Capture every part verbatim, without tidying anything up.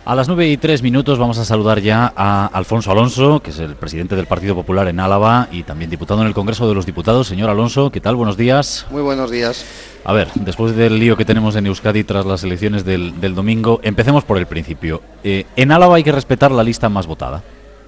A las nueve y tres minutos vamos a saludar ya a Alfonso Alonso, que es el presidente del Partido Popular en Álava y también diputado en el Congreso de los Diputados. Señor Alonso, ¿qué tal? Buenos días. Muy buenos días. A ver, después del lío que tenemos en Euskadi tras las elecciones del, del domingo, empecemos por el principio. Eh, en Álava hay que respetar la lista más votada.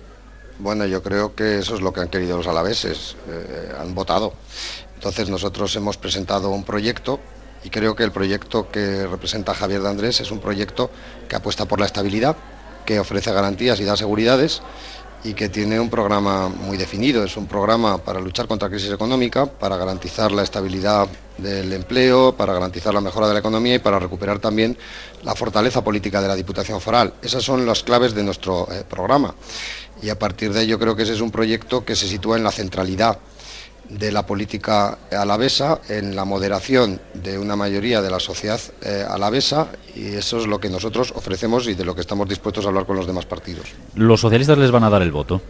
Bueno, yo creo que eso es lo que han querido los alaveses, eh, han votado. Entonces nosotros hemos presentado un proyecto y creo que el proyecto que representa Javier de Andrés es un proyecto que apuesta por la estabilidad, que ofrece garantías y da seguridades y que tiene un programa muy definido. Es un programa para luchar contra la crisis económica, para garantizar la estabilidad del empleo, para garantizar la mejora de la economía y para recuperar también la fortaleza política de la Diputación Foral. Esas son las claves de nuestro eh, programa y a partir de ello creo que ese es un proyecto que se sitúa en la centralidad de la política alavesa, en la moderación de una mayoría de la sociedad eh, alavesa, y eso es lo que nosotros ofrecemos y de lo que estamos dispuestos a hablar con los demás partidos. ¿Los socialistas les van a dar el voto?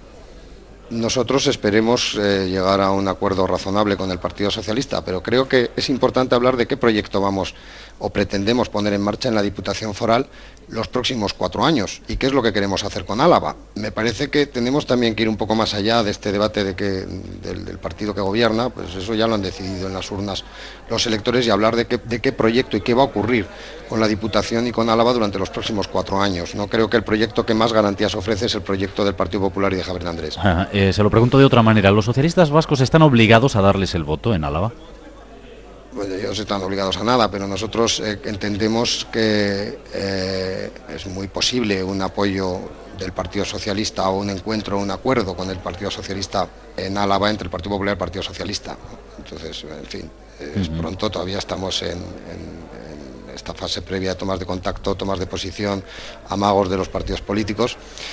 Nosotros esperemos eh, llegar a un acuerdo razonable con el Partido Socialista, pero creo que es importante hablar de qué proyecto vamos o pretendemos poner en marcha en la Diputación Foral los próximos cuatro años y qué es lo que queremos hacer con Álava. Me parece que tenemos también que ir un poco más allá de este debate de que, del, del partido que gobierna, pues eso ya lo han decidido en las urnas los electores, y hablar de qué, de qué proyecto y qué va a ocurrir con la Diputación y con Álava durante los próximos cuatro años. No creo que el proyecto que más garantías ofrece es el proyecto del Partido Popular y de Javier de Andrés. Ah, eh, se lo pregunto de otra manera. ¿Los socialistas vascos están obligados a darles el voto en Álava? Bueno, ellos están obligados a nada, pero nosotros eh, entendemos que eh, es muy posible un apoyo del Partido Socialista o un encuentro, un acuerdo con el Partido Socialista en Álava entre el Partido Popular y el Partido Socialista. Entonces, en fin, es uh-huh. pronto, todavía estamos en, en, en esta fase previa de tomas de contacto, tomas de posición, amagos de los partidos políticos.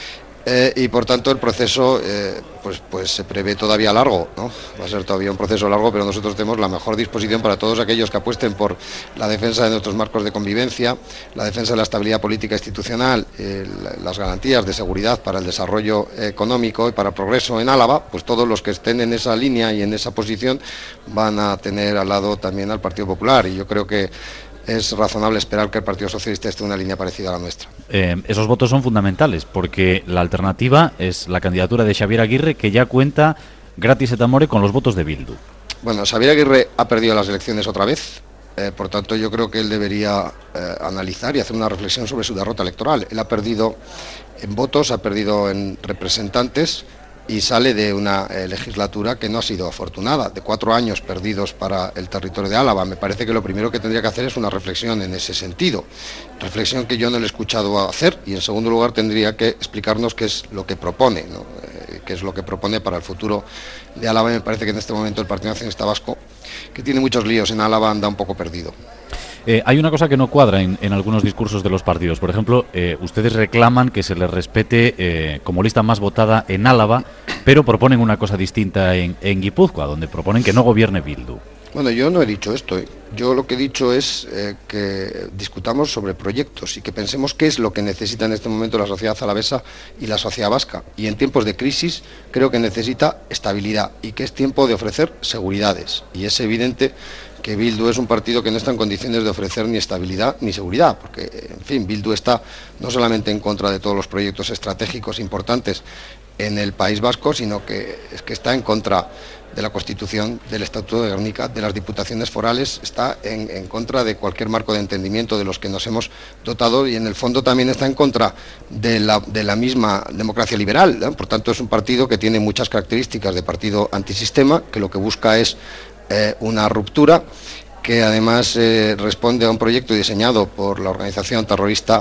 Eh, y por tanto el proceso eh, pues, pues se prevé todavía largo, ¿no? Va a ser todavía un proceso largo, pero nosotros tenemos la mejor disposición para todos aquellos que apuesten por la defensa de nuestros marcos de convivencia, la defensa de la estabilidad política institucional, eh, las garantías de seguridad para el desarrollo económico y para el progreso en Álava. Pues todos los que estén en esa línea y en esa posición van a tener al lado también al Partido Popular, y yo creo que es razonable esperar que el Partido Socialista esté en una línea parecida a la nuestra. Eh, esos votos son fundamentales, porque la alternativa es la candidatura de Xabier Aguirre, que ya cuenta gratis et amore con los votos de Bildu. Bueno, Xabier Aguirre ha perdido las elecciones otra vez, eh, por tanto yo creo que él debería eh, analizar y hacer una reflexión sobre su derrota electoral. Él ha perdido en votos, ha perdido en representantes, y sale de una eh, legislatura que no ha sido afortunada, de cuatro años perdidos para el territorio de Álava. Me parece que lo primero que tendría que hacer es una reflexión en ese sentido, reflexión que yo no le he escuchado hacer, y en segundo lugar tendría que explicarnos qué es lo que propone, ¿no? eh, qué es lo que propone para el futuro de Álava. Me parece que en este momento el Partido Nacionalista Vasco, que tiene muchos líos en Álava, anda un poco perdido. Eh, hay una cosa que no cuadra en, en algunos discursos de los partidos. Por ejemplo, eh, ustedes reclaman que se les respete eh, como lista más votada en Álava, pero proponen una cosa distinta en, en Guipúzcoa, donde proponen que no gobierne Bildu. Bueno, yo no he dicho esto. Yo lo que he dicho es eh, que discutamos sobre proyectos y que pensemos qué es lo que necesita en este momento la sociedad alavesa y la sociedad vasca. Y en tiempos de crisis creo que necesita estabilidad y que es tiempo de ofrecer seguridades. Y es evidente que Bildu es un partido que no está en condiciones de ofrecer ni estabilidad ni seguridad, porque, en fin, Bildu está no solamente en contra de todos los proyectos estratégicos importantes en el País Vasco, sino que es que está en contra de la Constitución, del Estatuto de Gernika, de las diputaciones forales, está en, en contra de cualquier marco de entendimiento de los que nos hemos dotado, y en el fondo también está en contra de la, de la misma democracia liberal, ¿no? Por tanto, es un partido que tiene muchas características de partido antisistema, que lo que busca es eh, una ruptura, que además eh, responde a un proyecto diseñado por la organización terrorista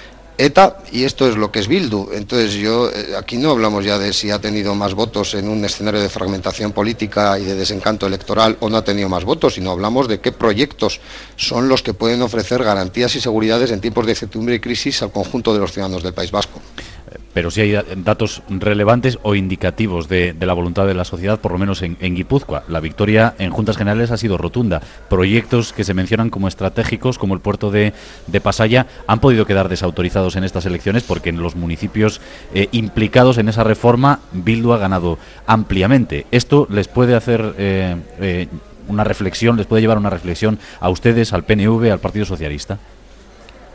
ETA, y esto es lo que es Bildu. Entonces yo, eh, aquí no hablamos ya de si ha tenido más votos en un escenario de fragmentación política y de desencanto electoral o no ha tenido más votos, sino hablamos de qué proyectos son los que pueden ofrecer garantías y seguridades en tiempos de incertidumbre y crisis al conjunto de los ciudadanos del País Vasco. Pero sí hay datos relevantes o indicativos de, de la voluntad de la sociedad, por lo menos en, en Guipúzcoa. La victoria en Juntas Generales ha sido rotunda. Proyectos que se mencionan como estratégicos, como el puerto de, de Pasaya, han podido quedar desautorizados en estas elecciones porque en los municipios eh, implicados en esa reforma, Bildu ha ganado ampliamente. ¿Esto les puede hacer eh, eh, una reflexión, les puede llevar a una reflexión a ustedes, al P N V, al Partido Socialista?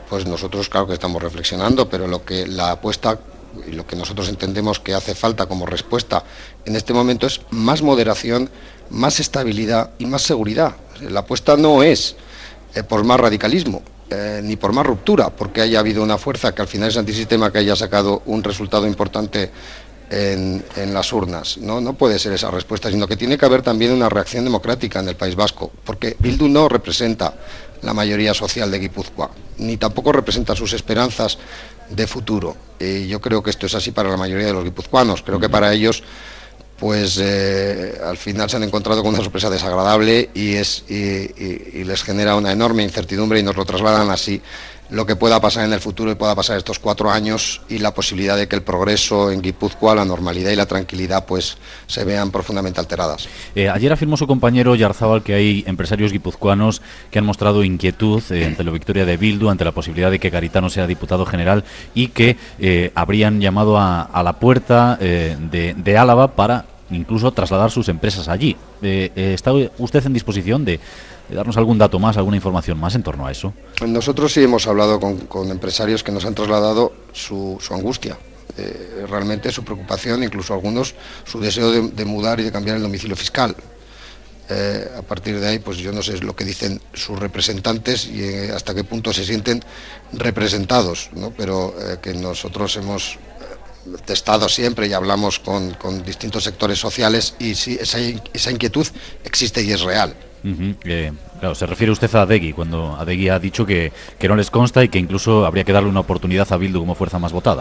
pues nosotros claro que estamos reflexionando, pero lo que la apuesta y lo que nosotros entendemos que hace falta como respuesta en este momento es más moderación, más estabilidad y más seguridad. La apuesta no es eh, por más radicalismo, eh, ni por más ruptura, porque haya habido una fuerza que al final es antisistema que haya sacado un resultado importante en, en las urnas. No, no puede ser esa respuesta, sino que tiene que haber también una reacción democrática en el País Vasco, porque Bildu no representa la mayoría social de Guipúzcoa, ni tampoco representa sus esperanzas de futuro. Y yo creo que esto es así para la mayoría de los guipuzcoanos. Creo que para ellos, pues eh, al final se han encontrado con una sorpresa desagradable y, es, y, y, y les genera una enorme incertidumbre y nos lo trasladan así lo que pueda pasar en el futuro y pueda pasar estos cuatro años y la posibilidad de que el progreso en Guipúzcoa, la normalidad y la tranquilidad pues se vean profundamente alteradas. Eh, ayer afirmó su compañero Yarzábal que hay empresarios guipuzcoanos que han mostrado inquietud eh, ante la victoria de Bildu, ante la posibilidad de que Garitano sea diputado general y que eh, habrían llamado a, a la puerta eh, de, de Álava para incluso trasladar sus empresas allí. Eh, eh, ¿Está usted en disposición de darnos algún dato más, alguna información más en torno a eso? Nosotros sí hemos hablado con, con empresarios que nos han trasladado su, su angustia, eh, realmente su preocupación, incluso algunos su deseo de, de mudar y de cambiar el domicilio fiscal. Eh, a partir de ahí, pues yo no sé lo que dicen sus representantes y eh, hasta qué punto se sienten representados, ¿no? Pero eh, que nosotros hemos testado siempre y hablamos con, con distintos sectores sociales y sí, esa, esa inquietud existe y es real. Uh-huh. eh, claro, se refiere usted a Adegui, cuando Adegui ha dicho que, que no les consta y que incluso habría que darle una oportunidad a Bildu como fuerza más votada.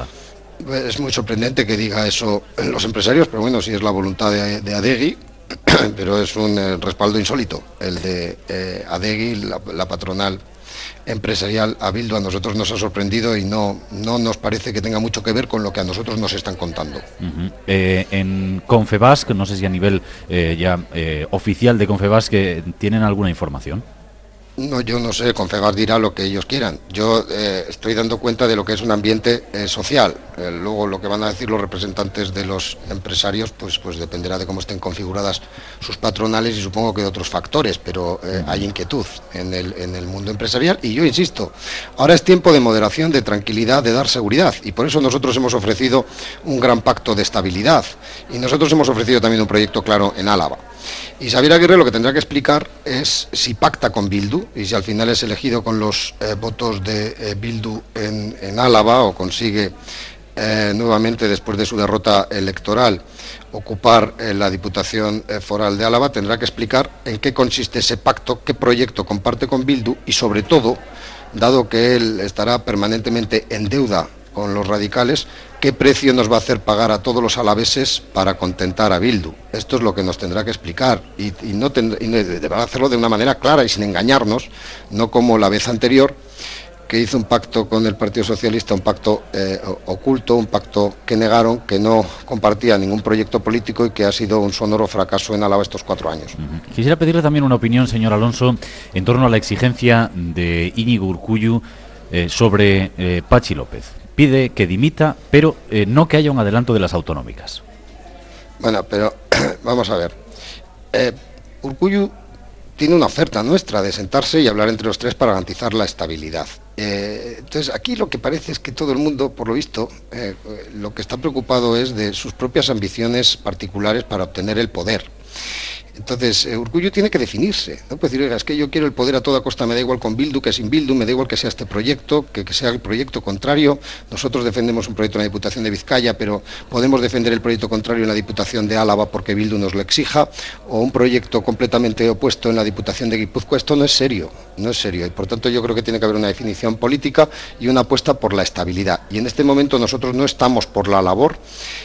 Es muy sorprendente que diga eso los empresarios, pero bueno, si es la voluntad de, de Adegui, pero es un eh, respaldo insólito el de eh, Adegui, la, la patronal empresarial a Bildu. A nosotros nos ha sorprendido y no, no nos parece que tenga mucho que ver con lo que a nosotros nos están contando. Uh-huh. eh, en Confebask, no sé si a nivel eh, ya eh, oficial de Confebask, que ¿tienen alguna información? No, yo no sé, Confebask dirá lo que ellos quieran. Yo eh, estoy dando cuenta de lo que es un ambiente eh, social. Eh, luego lo que van a decir los representantes de los empresarios, pues, pues dependerá de cómo estén configuradas sus patronales y supongo que de otros factores, pero eh, hay inquietud en el, en el mundo empresarial y yo insisto, ahora es tiempo de moderación, de tranquilidad, de dar seguridad y por eso nosotros hemos ofrecido un gran pacto de estabilidad y nosotros hemos ofrecido también un proyecto claro en Álava. Y Xabier Aguirre lo que tendrá que explicar es si pacta con Bildu y si al final es elegido con los eh, votos de eh, Bildu en, en Álava o consigue eh, nuevamente después de su derrota electoral ocupar eh, la Diputación eh, Foral de Álava. Tendrá que explicar en qué consiste ese pacto, qué proyecto comparte con Bildu y sobre todo, dado que él estará permanentemente en deuda con los radicales, ¿qué precio nos va a hacer pagar a todos los alaveses para contentar a Bildu? Esto es lo que nos tendrá que explicar y, y, no tendrá, y deberá hacerlo de una manera clara y sin engañarnos, no como la vez anterior, que hizo un pacto con el Partido Socialista, un pacto eh, oculto, un pacto que negaron, que no compartía ningún proyecto político y que ha sido un sonoro fracaso en Álava estos cuatro años. Uh-huh. Quisiera pedirle también una opinión, señor Alonso, en torno a la exigencia de Íñigo Urkullu eh, sobre eh, Patxi López. Pide que dimita, pero eh, no que haya un adelanto de las autonómicas. Bueno, pero vamos a ver. Eh, Urkullu tiene una oferta nuestra de sentarse y hablar entre los tres para garantizar la estabilidad. Eh, entonces, aquí lo que parece es que todo el mundo, por lo visto, eh, lo que está preocupado es de sus propias ambiciones particulares para obtener el poder. Entonces, eh, Urkullu tiene que definirse, no puede decir, oiga, es que yo quiero el poder a toda costa, me da igual con Bildu que sin Bildu, me da igual que sea este proyecto, que, que sea el proyecto contrario. Nosotros defendemos un proyecto en la Diputación de Vizcaya, pero podemos defender el proyecto contrario en la Diputación de Álava porque Bildu nos lo exija, o un proyecto completamente opuesto en la Diputación de Guipúzcoa. Esto no es serio, no es serio, y por tanto yo creo que tiene que haber una definición política y una apuesta por la estabilidad. Y en este momento nosotros no estamos por la labor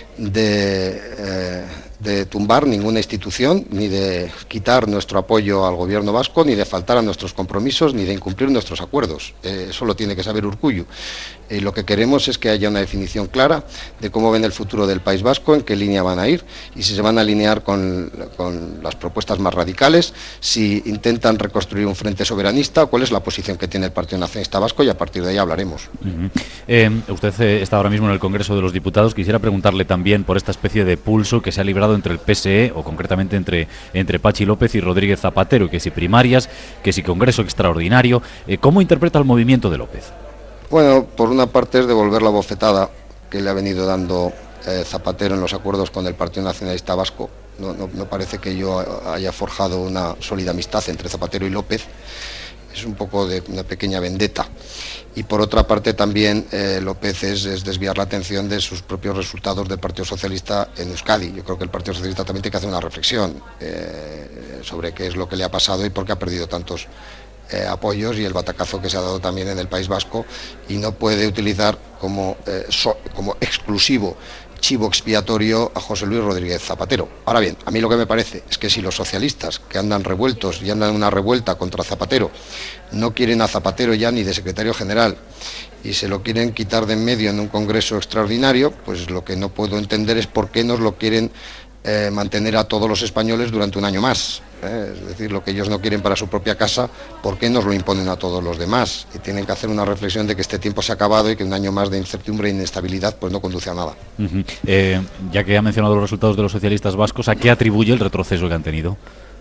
de... Eh, de tumbar ninguna institución, ni de quitar nuestro apoyo al gobierno vasco, ni de faltar a nuestros compromisos, ni de incumplir nuestros acuerdos. Eh, eso lo tiene que saber Urkullu. Eh, lo que queremos es que haya una definición clara de cómo ven el futuro del País Vasco, en qué línea van a ir, y si se van a alinear con, con las propuestas más radicales, si intentan reconstruir un frente soberanista, o cuál es la posición que tiene el Partido Nacionalista Vasco, y a partir de ahí hablaremos. Uh-huh. eh, usted eh, está ahora mismo en el Congreso de los Diputados. Quisiera preguntarle también por esta especie de pulso que se ha librado entre el P S E, o concretamente entre, entre Patxi López y Rodríguez Zapatero, que si primarias, que si Congreso extraordinario. Eh, ¿Cómo interpreta el movimiento de López? Bueno, por una parte es devolver la bofetada que le ha venido dando eh, Zapatero en los acuerdos con el Partido Nacionalista Vasco. No, no, no parece que yo haya forjado una sólida amistad entre Zapatero y López. Es un poco de una pequeña vendetta. Y por otra parte también eh, López es, es desviar la atención de sus propios resultados del Partido Socialista en Euskadi. Yo creo que el Partido Socialista también tiene que hacer una reflexión eh, sobre qué es lo que le ha pasado y por qué ha perdido tantos eh, apoyos y el batacazo que se ha dado también en el País Vasco, y no puede utilizar como, eh, so, como exclusivo chivo expiatorio a José Luis Rodríguez Zapatero. Ahora bien, a mí lo que me parece es que si los socialistas, que andan revueltos y andan en una revuelta contra Zapatero, no quieren a Zapatero ya ni de secretario general y se lo quieren quitar de en medio en un congreso extraordinario, pues lo que no puedo entender es por qué nos lo quieren eh, mantener a todos los españoles durante un año más. ¿eh? Es decir, lo que ellos no quieren para su propia casa, ¿por qué nos lo imponen a todos los demás? Y tienen que hacer una reflexión de que este tiempo se ha acabado y que un año más de incertidumbre e inestabilidad pues no conduce a nada. Uh-huh. eh, ya que ha mencionado los resultados de los socialistas vascos, ¿a qué atribuye el retroceso que han tenido?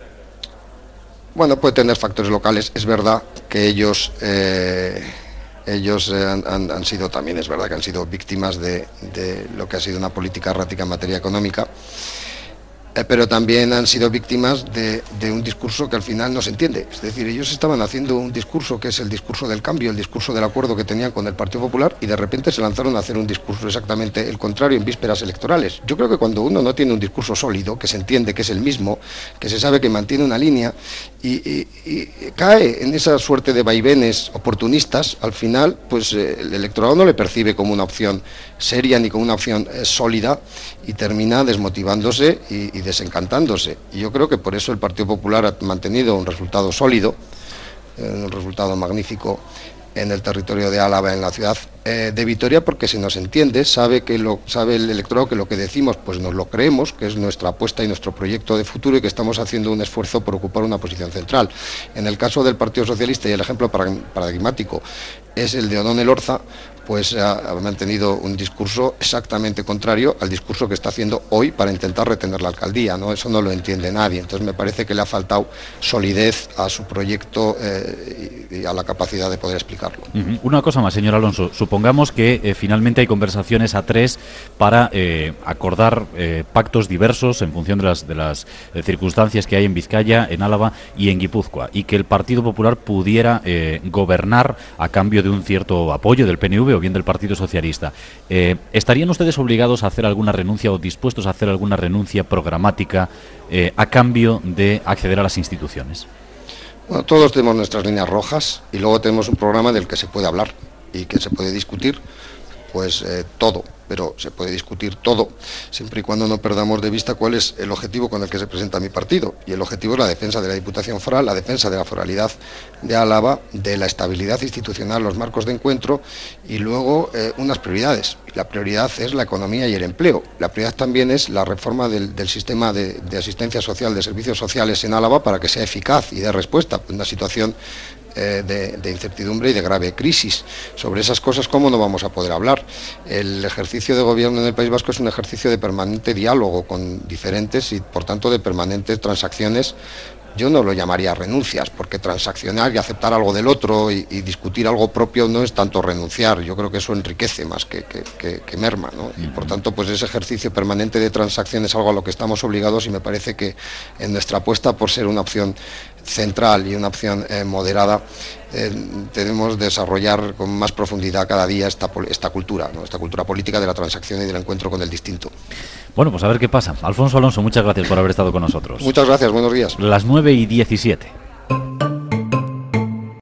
Bueno, puede tener factores locales. Es verdad que ellos eh, ellos eh, han, han, han sido también, es verdad que han sido víctimas de, de lo que ha sido una política errática en materia económica. Eh, pero también han sido víctimas de, de un discurso que al final no se entiende. Es decir, ellos estaban haciendo un discurso que es el discurso del cambio, el discurso del acuerdo que tenían con el Partido Popular, y de repente se lanzaron a hacer un discurso exactamente el contrario en vísperas electorales. Yo creo que cuando uno no tiene un discurso sólido, que se entiende que es el mismo, que se sabe que mantiene una línea, y, y, y cae en esa suerte de vaivenes oportunistas, al final pues eh, el electorado no le percibe como una opción seria ni como una opción eh, sólida, y termina desmotivándose y, y desencantándose. Y yo creo que por eso el Partido Popular ha mantenido un resultado sólido, eh, un resultado magnífico en el territorio de Álava, en la ciudad eh, de Vitoria, porque se nos entiende, sabe que lo sabe el electorado que lo que decimos pues nos lo creemos, que es nuestra apuesta y nuestro proyecto de futuro, y que estamos haciendo un esfuerzo por ocupar una posición central. En el caso del Partido Socialista, y el ejemplo paradigmático es el de Odón Elorza, pues ha, ha mantenido un discurso exactamente contrario al discurso que está haciendo hoy para intentar retener la alcaldía, ¿no? Eso no lo entiende nadie. Entonces me parece que le ha faltado solidez a su proyecto eh, y, y a la capacidad de poder explicarlo. Uh-huh. Una cosa más, señor Alonso. Supongamos que eh, finalmente hay conversaciones a tres para eh, acordar eh, pactos diversos en función de las, de las eh, circunstancias que hay en Vizcaya, en Álava y en Guipúzcoa, y que el Partido Popular pudiera eh, gobernar a cambio de un cierto apoyo del P N V o bien del Partido Socialista. Eh, ¿Estarían ustedes obligados a hacer alguna renuncia o dispuestos a hacer alguna renuncia programática eh, a cambio de acceder a las instituciones? Bueno, todos tenemos nuestras líneas rojas y luego tenemos un programa del que se puede hablar y que se puede discutir, pues eh, todo, pero se puede discutir todo, siempre y cuando no perdamos de vista cuál es el objetivo con el que se presenta mi partido. Y el objetivo es la defensa de la Diputación Foral, la defensa de la foralidad de Álava, de la estabilidad institucional, los marcos de encuentro, y luego eh, unas prioridades. La prioridad es la economía y el empleo. La prioridad también es la reforma del, del sistema de, de asistencia social, de servicios sociales en Álava, para que sea eficaz y dé respuesta a una situación Eh, de, de incertidumbre y de grave crisis. Sobre esas cosas, ¿cómo no vamos a poder hablar? El ejercicio de gobierno en el País Vasco es un ejercicio de permanente diálogo con diferentes y, por tanto, de permanentes transacciones. Yo no lo llamaría renuncias, porque transaccionar y aceptar algo del otro y, y discutir algo propio no es tanto renunciar. Yo creo que eso enriquece más que, que, que, que merma, ¿no? Y por tanto, pues ese ejercicio permanente de transacción es algo a lo que estamos obligados, y me parece que en nuestra apuesta por ser una opción central y una opción eh, moderada, eh, debemos desarrollar con más profundidad cada día esta, esta cultura, ¿no? Esta cultura política de la transacción y del encuentro con el distinto. Bueno, pues a ver qué pasa. Alfonso Alonso, muchas gracias por haber estado con nosotros. Muchas gracias, buenos días. Las nueve y diecisiete.